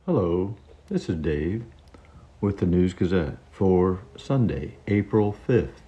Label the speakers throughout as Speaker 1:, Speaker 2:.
Speaker 1: Hello, this is Dave with the News Gazette for Sunday, April 5th,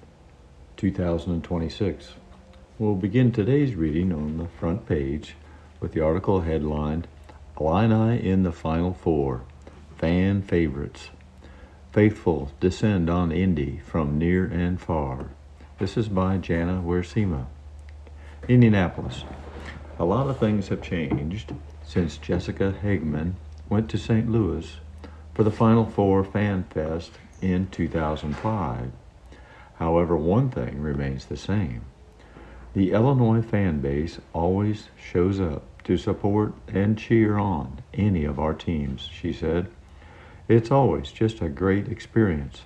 Speaker 1: 2026. We'll begin today's reading on the front page with the article headlined Illini in the Final Four, Fan Favorites. Faithful descend on Indy from near and far. This is by Jana Wersima. Indianapolis. A lot of things have changed since Jessica Hagman went to St. Louis for the Final Four Fan Fest in 2005. However, one thing remains the same. The Illinois fan base always shows up to support and cheer on any of our teams, she said. It's always just a great experience.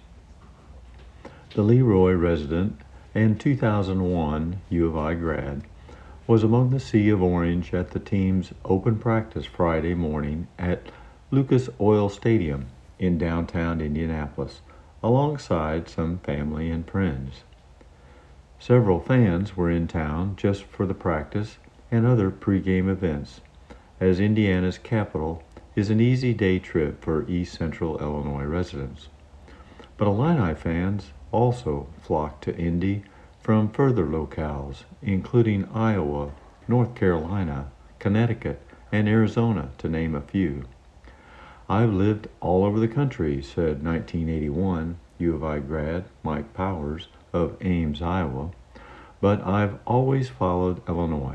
Speaker 1: The Leroy resident and 2001 U of I grad was among the sea of orange at the team's open practice Friday morning at Lucas Oil Stadium in downtown Indianapolis, alongside some family and friends. Several fans were in town just for the practice and other pregame events, as Indiana's capital is an easy day trip for East Central Illinois residents. But Illini fans also flocked to Indy from further locales, including Iowa, North Carolina, Connecticut, and Arizona, to name a few. I've lived all over the country, said 1981 U of I grad Mike Powers of Ames, Iowa, but I've always followed Illinois.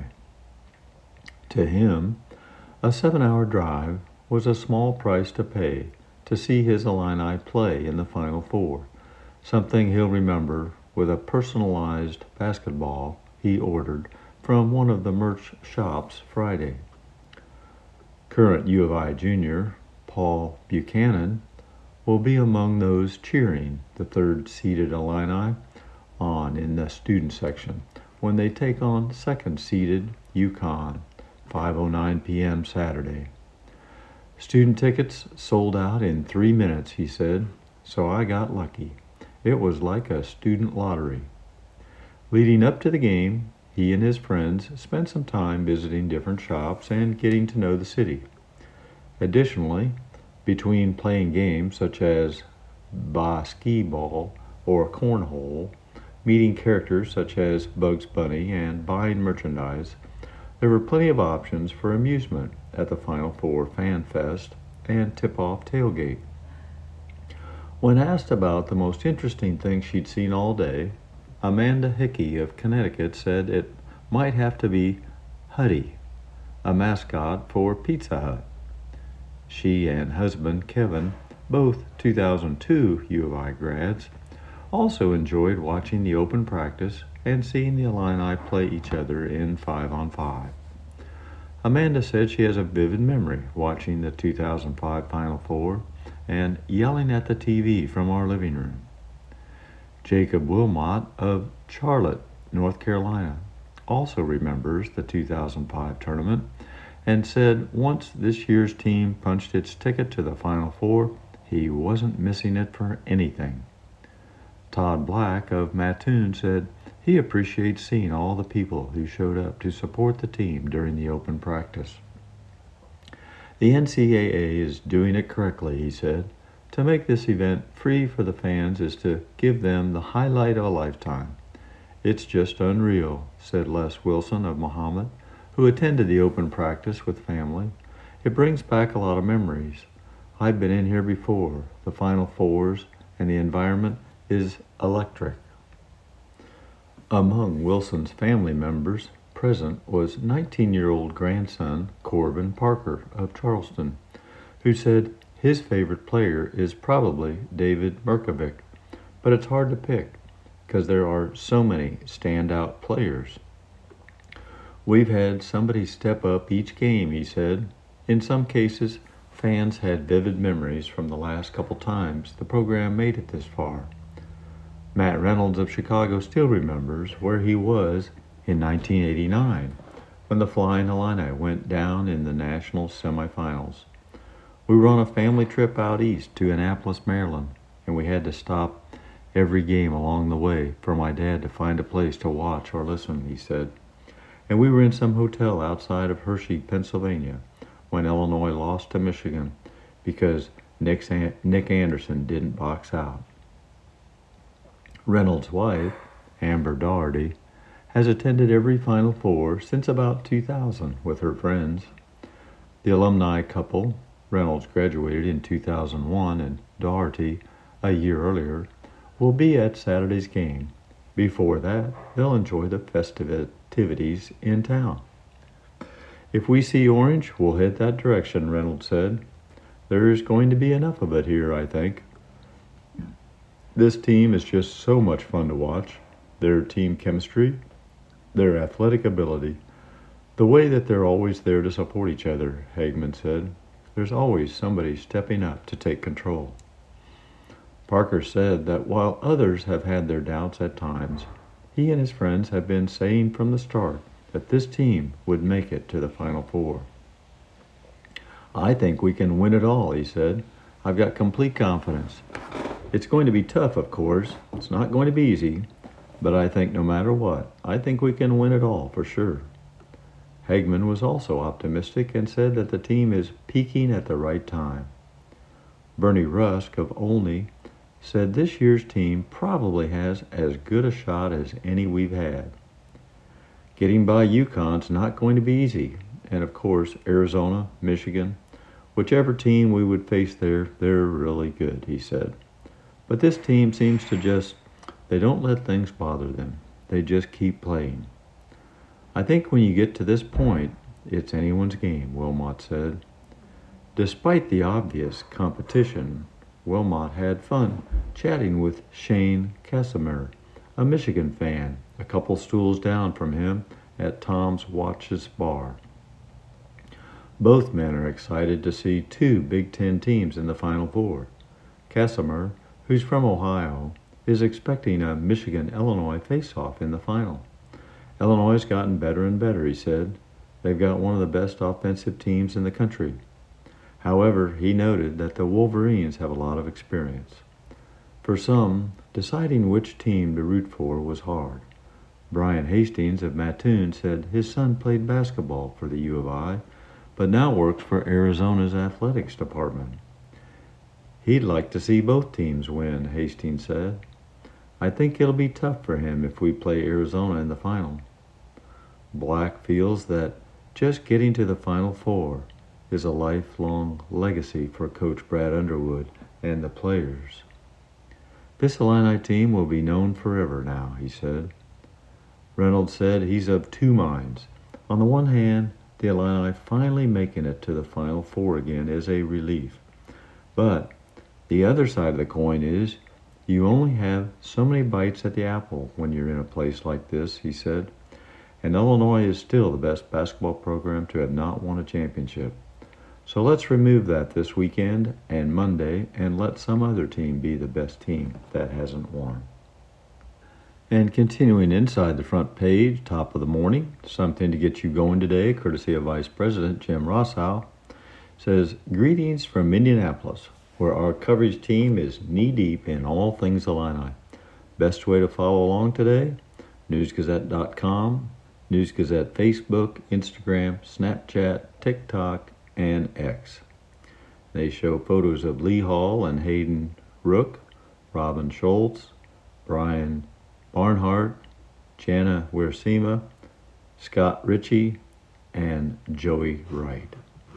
Speaker 1: To him, a 7-hour drive was a small price to pay to see his Illini play in the Final Four, something he'll remember with a personalized basketball he ordered from one of the merch shops Friday. Current U of I junior Paul Buchanan will be among those cheering the third-seeded Illini on in the student section when they take on second-seeded UConn, 5:09 p.m. Saturday. Student tickets sold out in 3 minutes, he said, so I got lucky. It was like a student lottery. Leading up to the game, he and his friends spent some time visiting different shops and getting to know the city. Additionally, between playing games such as basketball or cornhole, meeting characters such as Bugs Bunny, and buying merchandise, there were plenty of options for amusement at the Final Four Fan Fest and tip-off tailgate. When asked about the most interesting thing she'd seen all day, Amanda Hickey of Connecticut said it might have to be Huddy, a mascot for Pizza Hut. She and husband Kevin, both 2002 U of I grads, also enjoyed watching the open practice and seeing the Illini play each other in 5-on-5. Amanda said she has a vivid memory watching the 2005 Final Four and yelling at the TV from our living room. Jacob Wilmot of Charlotte, North Carolina, also remembers the 2005 tournament and said once this year's team punched its ticket to the Final Four, he wasn't missing it for anything. Todd Black of Mattoon said he appreciates seeing all the people who showed up to support the team during the open practice. The NCAA is doing it correctly, he said. To make this event free for the fans is to give them the highlight of a lifetime. It's just unreal, said Les Wilson of Mahomet, who attended the open practice with family. It brings back a lot of memories. I've been in here before, the Final Fours, and the environment is electric. Among Wilson's family members present was 19-year-old grandson Corbin Parker of Charleston, who said his favorite player is probably David Merkovic, but it's hard to pick because there are so many standout players. We've had somebody step up each game, he said. In some cases, fans had vivid memories from the last couple times the program made it this far. Matt Reynolds of Chicago still remembers where he was in 1989 when the Flying Illini went down in the national semifinals. We were on a family trip out east to Annapolis, Maryland, and we had to stop every game along the way for my dad to find a place to watch or listen, he said. And we were in some hotel outside of Hershey, Pennsylvania, when Illinois lost to Michigan because Nick Anderson didn't box out. Reynolds' wife, Amber Doherty, has attended every Final Four since about 2000 with her friends. The alumni couple, Reynolds graduated in 2001 and Doherty a year earlier, will be at Saturday's game. Before that, they'll enjoy the festivities in town. If we see orange, we'll head that direction, Reynolds said. There's going to be enough of it here, I think. This team is just so much fun to watch. Their team chemistry, their athletic ability, the way that they're always there to support each other, Hagman said. There's always somebody stepping up to take control. Parker said that while others have had their doubts at times, he and his friends have been saying from the start that this team would make it to the Final Four. I think we can win it all, he said. I've got complete confidence. It's going to be tough, of course. It's not going to be easy, but I think no matter what, I think we can win it all for sure. Hagman was also optimistic and said that the team is peaking at the right time. Bernie Rusk of Olney said this year's team probably has as good a shot as any we've had. Getting by UConn's not going to be easy, and of course Arizona, Michigan, whichever team we would face there, they're really good, he said. But this team seems to they don't let things bother them. They just keep playing. I think when you get to this point, it's anyone's game, Wilmot said. Despite the obvious competition, Wilmot had fun chatting with Shane Casimir, a Michigan fan, a couple stools down from him at Tom's Watches Bar. Both men are excited to see two Big Ten teams in the Final Four. Casimir, who's from Ohio, is expecting a Michigan-Illinois face-off in the final. Illinois has gotten better and better, he said. They've got one of the best offensive teams in the country. However, he noted that the Wolverines have a lot of experience. For some, deciding which team to root for was hard. Brian Hastings of Mattoon said his son played basketball for the U of I, but now works for Arizona's athletics department. He'd like to see both teams win, Hastings said. I think it'll be tough for him if we play Arizona in the final. Black feels that just getting to the Final Four is a lifelong legacy for Coach Brad Underwood and the players. This Illini team will be known forever now, he said. Reynolds said he's of two minds. On the one hand, the Illini finally making it to the Final Four again is a relief. But the other side of the coin is you only have so many bites at the apple when you're in a place like this, he said. And Illinois is still the best basketball program to have not won a championship. So let's remove that this weekend and Monday and let some other team be the best team that hasn't won. And continuing inside the front page, top of the morning, something to get you going today, courtesy of Vice President Jim Rossow, says, greetings from Indianapolis, where our coverage team is knee-deep in all things Illini. Best way to follow along today, newsgazette.com, News Gazette Facebook, Instagram, Snapchat, TikTok, and X. They show photos of Lee Hall and Hayden Rook, Robin Schultz, Brian Barnhart, Jana Wiersema, Scott Ritchie, and Joey Wright.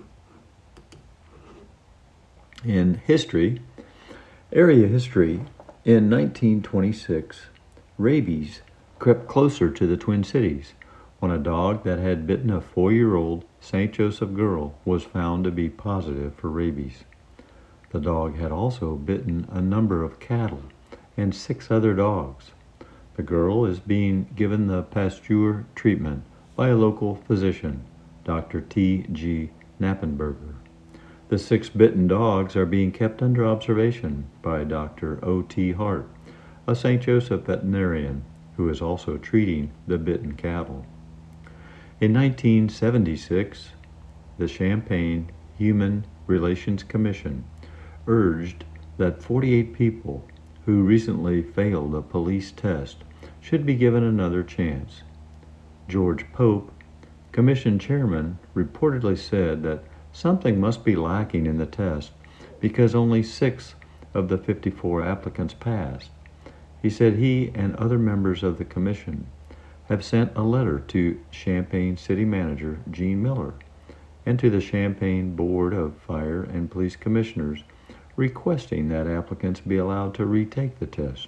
Speaker 1: In history, area history, in 1926, rabies crept closer to the Twin Cities when a dog that had bitten a 4-year-old St. Joseph girl was found to be positive for rabies. The dog had also bitten a number of cattle and 6 other dogs. The girl is being given the Pasteur treatment by a local physician, Dr. T.G. Knappenberger. The 6 bitten dogs are being kept under observation by Dr. O.T. Hart, a St. Joseph veterinarian who is also treating the bitten cattle. In 1976, the Champaign Human Relations Commission urged that 48 people who recently failed a police test should be given another chance. George Pope, commission chairman, reportedly said that something must be lacking in the test because only 6 of the 54 applicants passed. He said he and other members of the commission have sent a letter to Champaign City Manager Gene Miller and to the Champaign Board of Fire and Police Commissioners requesting that applicants be allowed to retake the test.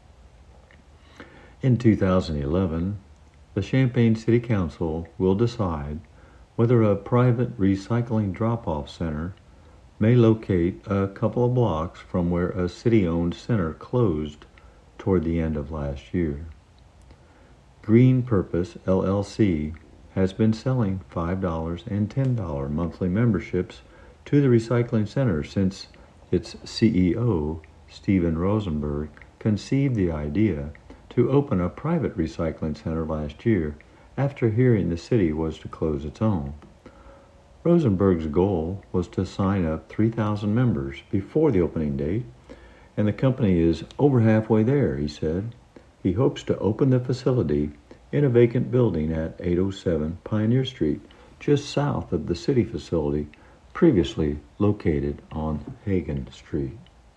Speaker 1: In 2011, the Champaign City Council will decide whether a private recycling drop-off center may locate a couple of blocks from where a city-owned center closed toward the end of last year. Green Purpose LLC has been selling $5 and $10 monthly memberships to the recycling center since its CEO, Steven Rosenberg, conceived the idea to open a private recycling center last year after hearing the city was to close its own. Rosenberg's goal was to sign up 3,000 members before the opening date, and the company is over halfway there, he said. He hopes to open the facility in a vacant building at 807 Pioneer Street, just south of the city facility previously located on Hagen Street.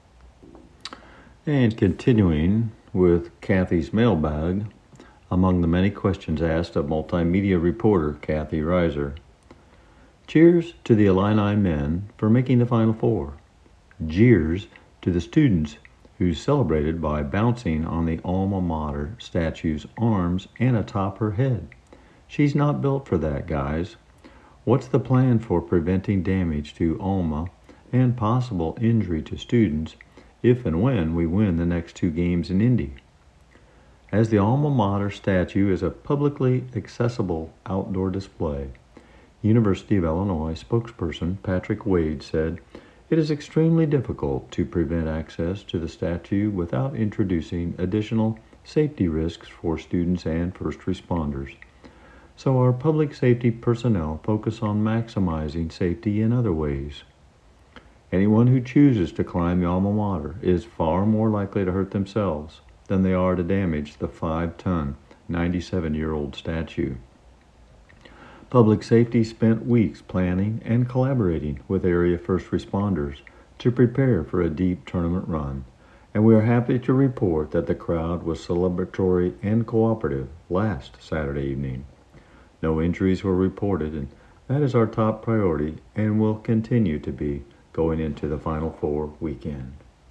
Speaker 1: And continuing with Kathy's mailbag, among the many questions asked of multimedia reporter Kathy Reiser. Cheers to the Illini men for making the Final Four. Jeers to the students who celebrated by bouncing on the alma mater statue's arms and atop her head. She's not built for that, guys. What's the plan for preventing damage to Alma and possible injury to students if and when we win the next 2 games in Indy? As the alma mater statue is a publicly accessible outdoor display, University of Illinois spokesperson Patrick Wade said, "It is extremely difficult to prevent access to the statue without introducing additional safety risks for students and first responders. So our public safety personnel focus on maximizing safety in other ways. Anyone who chooses to climb the alma mater is far more likely to hurt themselves than they are to damage the 5-ton, 97-year-old statue." Public safety spent weeks planning and collaborating with area first responders to prepare for a deep tournament run, and we are happy to report that the crowd was celebratory and cooperative last Saturday evening. No injuries were reported, and that is our top priority and will continue to be going into the Final Four weekend.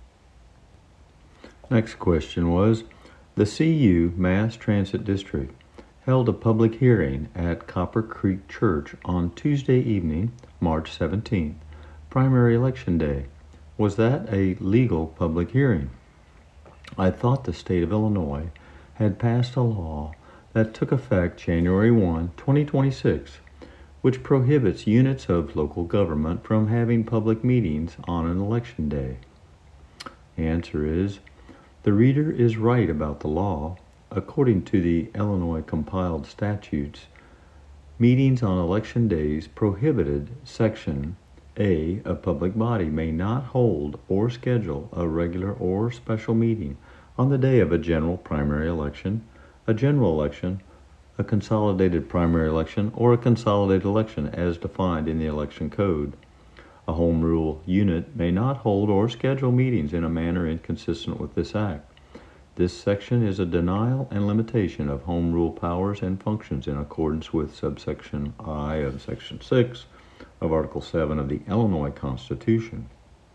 Speaker 1: Next question was, the CU Mass Transit District held a public hearing at Copper Creek Church on Tuesday evening, March 17th, primary election day. Was that a legal public hearing? I thought the state of Illinois had passed a law that took effect January 1, 2026, which prohibits units of local government from having public meetings on an election day. The answer is, the reader is right about the law. According to the Illinois compiled statutes, meetings on election days prohibited. Section A, a public body may not hold or schedule a regular or special meeting on the day of a general primary election, a general election, a consolidated primary election, or a consolidated election as defined in the Election Code. A home rule unit may not hold or schedule meetings in a manner inconsistent with this act. This section is a denial and limitation of home rule powers and functions in accordance with subsection I of Section 6 of Article 7 of the Illinois Constitution.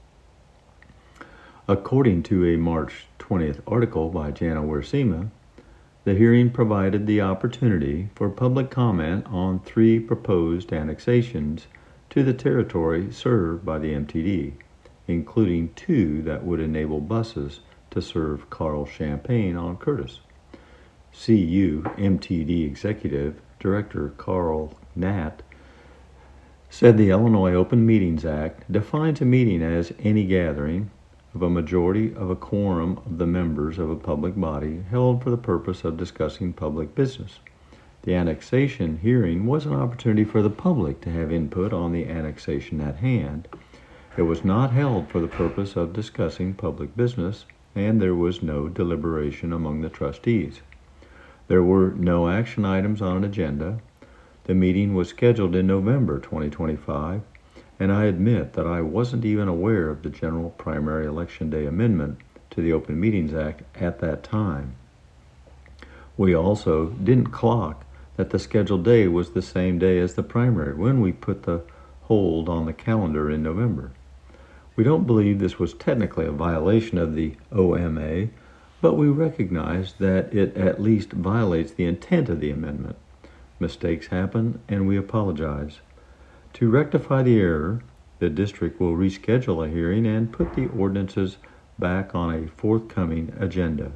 Speaker 1: According to a March 20th article by Jana Wersima, the hearing provided the opportunity for public comment on 3 proposed annexations to the territory served by the MTD, including 2 that would enable buses to serve Carl Champaign on Curtis. CU MTD Executive Director Carl Natt said the Illinois Open Meetings Act defines a meeting as any gathering of a majority of a quorum of the members of a public body held for the purpose of discussing public business. The annexation hearing was an opportunity for the public to have input on the annexation at hand. It was not held for the purpose of discussing public business, and there was no deliberation among the trustees. There were no action items on an agenda. The meeting was scheduled in November 2025, and I admit that I wasn't even aware of the General Primary Election Day Amendment to the Open Meetings Act at that time. We also didn't clock that the scheduled day was the same day as the primary when we put the hold on the calendar in November. We don't believe this was technically a violation of the OMA, but we recognize that it at least violates the intent of the amendment. Mistakes happen, and we apologize. To rectify the error, the district will reschedule a hearing and put the ordinances back on a forthcoming agenda.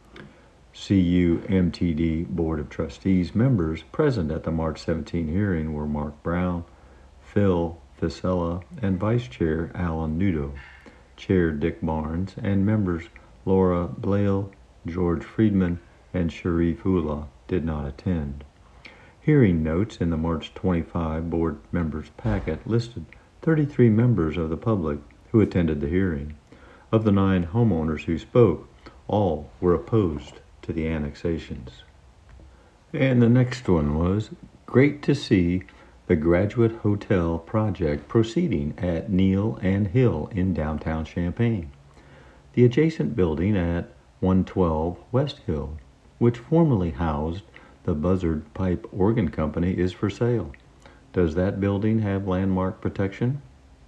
Speaker 1: CUMTD Board of Trustees members present at the March 17 hearing were Mark Brown, Phil Fisella, and Vice Chair Alan Nudo. Chair Dick Barnes and members Laura Blale, George Friedman, and Sharif Ullah did not attend. Hearing notes in the March 25 board members packet listed 33 members of the public who attended the hearing. Of the 9 homeowners who spoke, all were opposed to the annexations. And the next one was great to see the Graduate Hotel project proceeding at Neal and Hill in downtown Champaign. The adjacent building at 112 West Hill, which formerly housed the Buzzard Pipe Organ Company, is for sale. Does that building have landmark protection?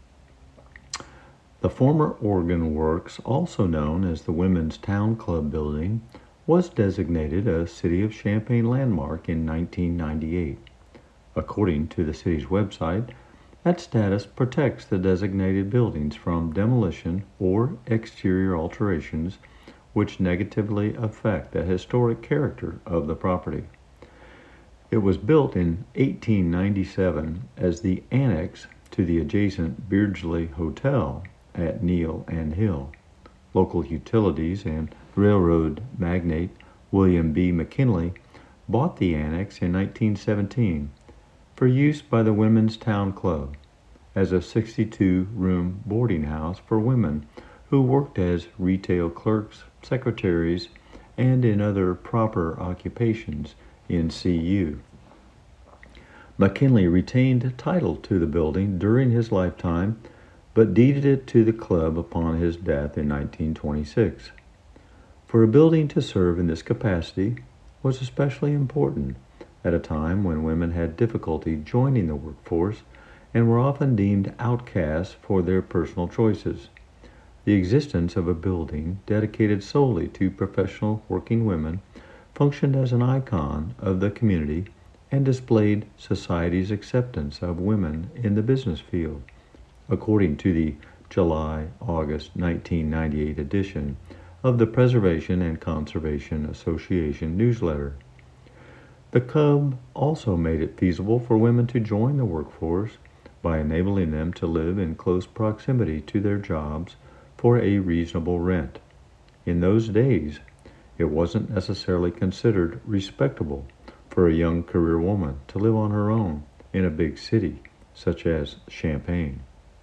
Speaker 1: The former Organ Works, also known as the Women's Town Club building, was designated a City of Champaign landmark in 1998. According to the city's website, that status protects the designated buildings from demolition or exterior alterations which negatively affect the historic character of the property. It was built in 1897 as the annex to the adjacent Beardsley Hotel at Neal and Hill. Local utilities and railroad magnate William B. McKinley bought the annex in 1917 for use by the Women's Town Club as a 62-room boarding house for women who worked as retail clerks, secretaries, and in other proper occupations in CU. McKinley retained title to the building during his lifetime, but deeded it to the club upon his death in 1926. For a building to serve in this capacity was especially important at a time when women had difficulty joining the workforce and were often deemed outcasts for their personal choices. The existence of a building dedicated solely to professional working women functioned as an icon of the community and displayed society's acceptance of women in the business field, according to the July-August 1998 edition of the Preservation and Conservation Association newsletter. The club also made it feasible for women to join the workforce by enabling them to live in close proximity to their jobs for a reasonable rent. In those days, it wasn't necessarily considered respectable for a young career woman to live on her own in a big city such as Champaign.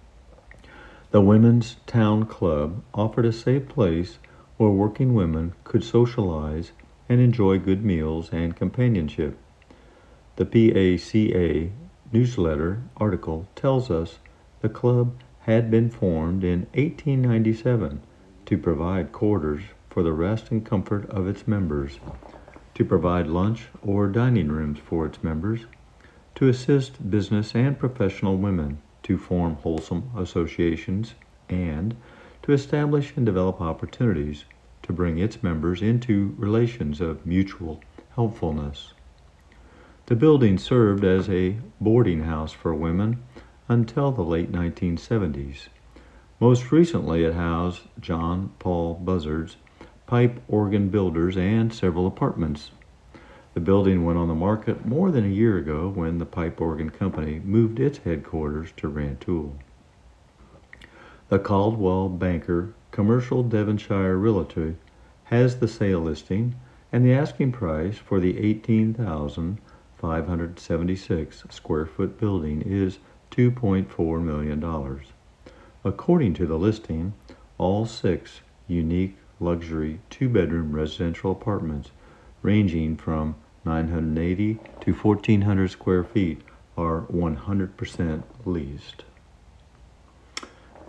Speaker 1: The Women's Town Club offered a safe place where working women could socialize and enjoy good meals and companionship. The PACA newsletter article tells us the club had been formed in 1897 to provide quarters for the rest and comfort of its members, to provide lunch or dining rooms for its members, to assist business and professional women to form wholesome associations, and to establish and develop opportunities to bring its members into relations of mutual helpfulness. The building served as a boarding house for women until the late 1970s. Most recently, it housed John Paul Buzzard's Pipe Organ Builders and several apartments. The building went on the market more than a year ago when the Pipe Organ Company moved its headquarters to Rantoul. The Caldwell Banker Commercial Devonshire Realty has the sale listing, and the asking price for the 18,576 square foot building is $2.4 million. According to the listing, all 6 unique luxury 2-bedroom residential apartments ranging from 980 to 1,400 square feet are 100% leased.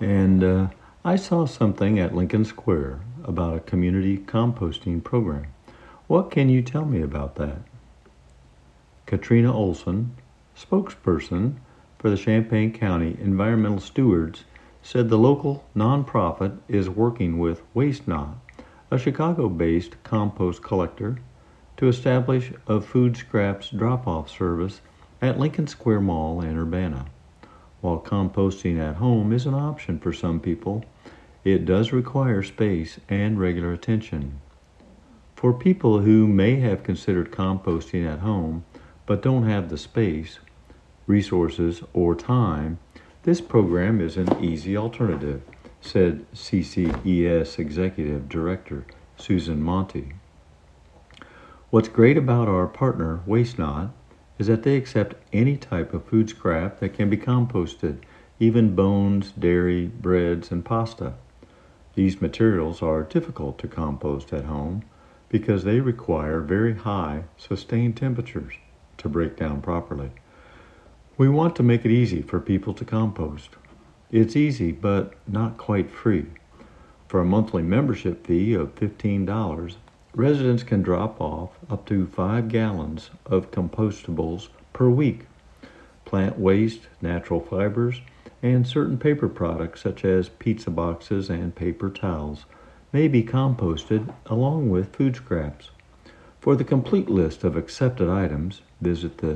Speaker 1: And I saw something at Lincoln Square about a community composting program. What can you tell me about that? Katrina Olson, spokesperson for the Champaign County Environmental Stewards, said the local nonprofit is working with Waste Not, a Chicago-based compost collector, to establish a food scraps drop-off service at Lincoln Square Mall in Urbana. While composting at home is an option for some people, it does require space and regular attention. For people who may have considered composting at home but don't have the space, resources, or time, this program is an easy alternative, said CCES Executive Director Susan Monty. What's great about our partner, Waste Not, is that they accept any type of food scrap that can be composted, even bones, dairy, breads, and pasta. These materials are difficult to compost at home because they require very high, sustained temperatures to break down properly. We want to make it easy for people to compost. It's easy, but not quite free. For a monthly membership fee of $15, residents can drop off up to 5 gallons of compostables per week. Plant waste, natural fibers, and certain paper products such as pizza boxes and paper towels may be composted along with food scraps. For the complete list of accepted items, visit the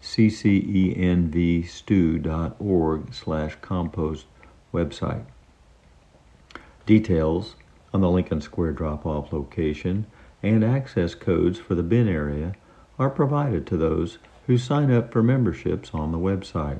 Speaker 1: ccenvstu.org/compost website. Details on the Lincoln Square drop-off location and access codes for the bin area are provided to those who sign up for memberships on the website.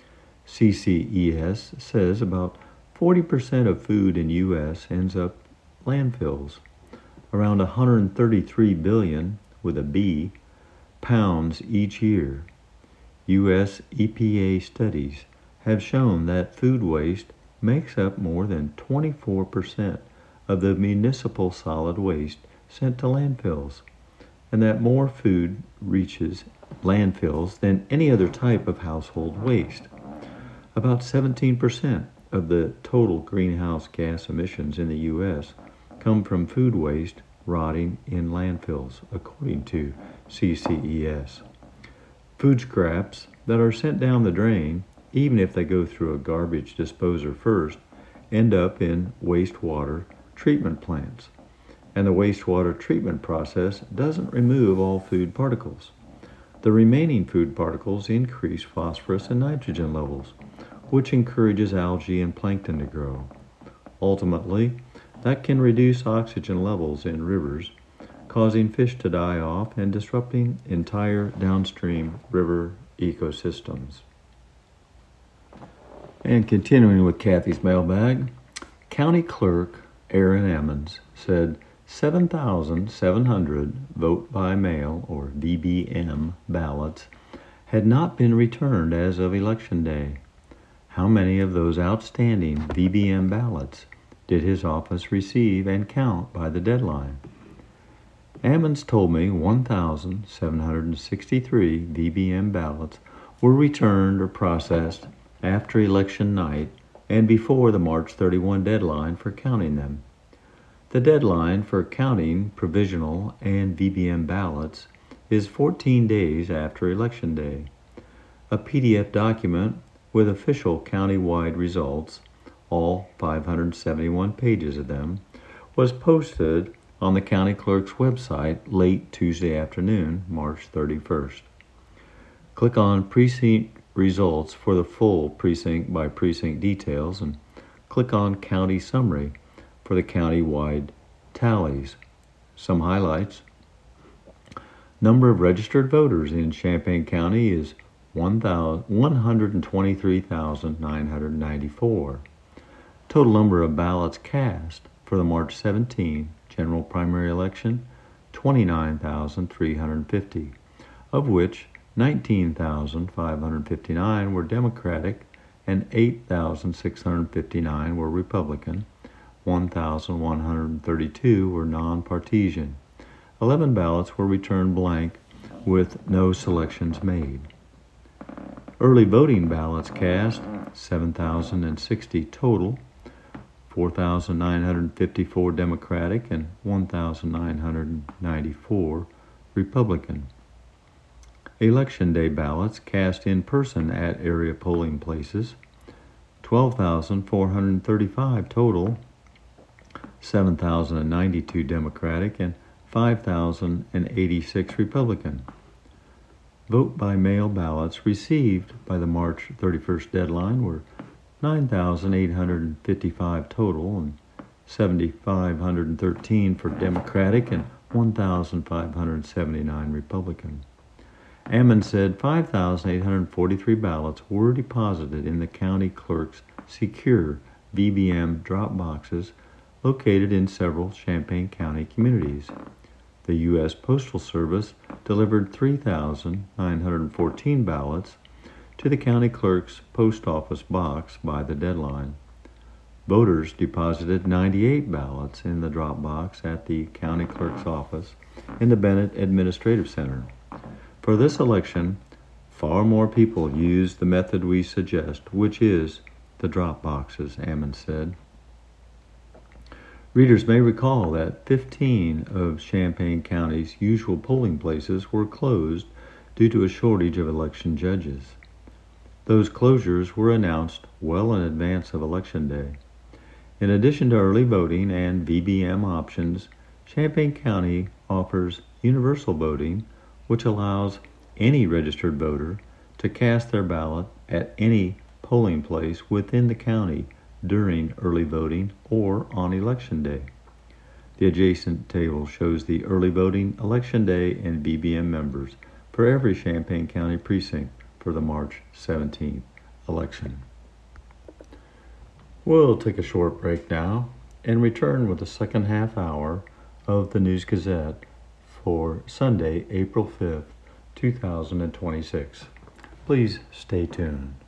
Speaker 1: CCES says about 40% of food in U.S. ends up landfills. Around 133 billion, with a B, pounds each year. U.S. EPA studies have shown that food waste makes up more than 24% of the municipal solid waste sent to landfills, and that more food reaches landfills than any other type of household waste. About 17% of the total greenhouse gas emissions in the U.S. come from food waste rotting in landfills, according to CCES. Food scraps that are sent down the drain, even if they go through a garbage disposer first, end up in wastewater treatment plants. And the wastewater treatment process doesn't remove all food particles. The remaining food particles increase phosphorus and nitrogen levels, which encourages algae and plankton to grow. Ultimately, that can reduce oxygen levels in rivers, causing fish to die off and disrupting entire downstream river ecosystems. And continuing with Kathy's mailbag, County Clerk Aaron Emmons said 7,700 vote by mail, or VBM, ballots had not been returned as of Election Day. How many of those outstanding VBM ballots did his office receive and count by the deadline? Ammons told me 1,763 VBM ballots were returned or processed after election night and before the March 31 deadline for counting them. The deadline for counting provisional and VBM ballots is 14 days after Election Day. A PDF document with official county-wide results, all 571 pages of them, was posted on the county clerk's website late Tuesday afternoon, March 31st. Click on Precinct Results for the full precinct-by-precinct details, and click on County Summary for the county-wide tallies. Some highlights. Number of registered voters in Champaign County is 123,994. Total number of ballots cast for the March 17 general primary election, 29,350, of which 19,559 were Democratic and 8,659 were Republican. 1,132 were non-partisan. 11 ballots were returned blank with no selections made. Early voting ballots cast, 7,060 total, 4,954 Democratic and 1,994 Republican. Election Day ballots cast in person at area polling places, 12,435 total, 7,092 Democratic and 5,086 Republican. Vote by mail ballots received by the March 31st deadline were 9,855 total and 7,513 for Democratic and 1,579 Republican. Ammon said 5,843 ballots were deposited in the county clerk's secure VBM drop boxes located in several Champaign County communities. The U.S. Postal Service delivered 3,914 ballots to the county clerk's post office box by the deadline. Voters deposited 98 ballots in the drop box at the county clerk's office in the Bennett Administrative Center. For this election, far more people used the method we suggest, which is the drop boxes, Ammon said. Readers may recall that 15 of Champaign County's usual polling places were closed due to a shortage of election judges. Those closures were announced well in advance of Election Day. In addition to early voting and VBM options, Champaign County offers universal voting, which allows any registered voter to cast their ballot at any polling place within the county during early voting or on Election Day. The adjacent table shows the early voting, Election Day, and VBM members for every Champaign County precinct for the March 17th election. We'll take a short break now and return with the second half hour of the News Gazette for Sunday, April 5th, 2026. Please stay tuned.